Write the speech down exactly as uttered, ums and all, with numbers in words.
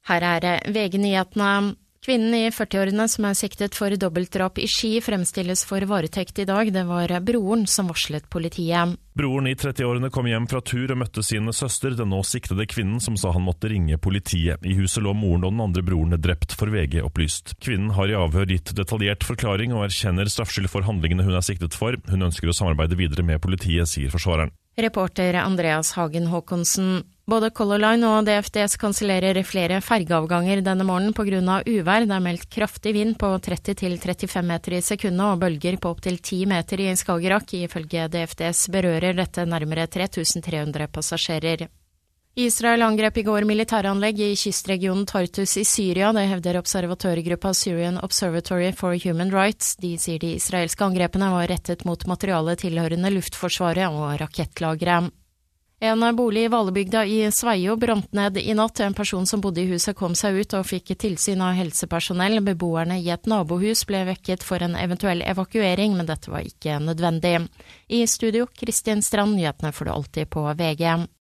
Her er V G-nyhetene. Kvinnen i førti-årene som er siktet for dobbeltdrap i Ski fremstilles for varetekt i dag. Det var broren som varslet politiet. Broren i tretti-årene kom hjem fra tur og møtte sin søster, den nå siktede kvinnen som sa han måtte ringe politiet. I huset lå moren og den andre broren drept, for V G opplyst. Kvinnen har i avhør gitt detaljert forklaring og erkjenner straffskyld for handlingene hun er siktet for. Hun ønsker å samarbeide videre med politiet, sier forsvareren. Reporter Andreas Hagen Håkonsen. Både Color Line og D F D S kansellerer flere fergeavganger denne morgenen på grunn av uvær. Det er meldt kraftig vind på tretti til trettifem meter i sekundet og bølger på opp til ti meter i Skagerrak. Ifølge D F D S berører dette nærmere tre tusen tre hundre passasjerer. Israel angrep i går militæranlegg i kystregionen Tartus i Syria. Det hevder observatørgruppa Syrian Observatory for Human Rights. De sier de israelske angrepene var rettet mot materiale tilhørende luftforsvaret og rakettlagre. En bolig i Valebygda i Sveio brant ned i natt. En person som bodde i huset kom seg ut og fikk tilsyn av helsepersonell. Beboerne i et nabohus ble vekket for en eventuell evakuering, men dette var ikke nødvendig. I studio, Kristin Strand, nyhetene får du alltid på V G.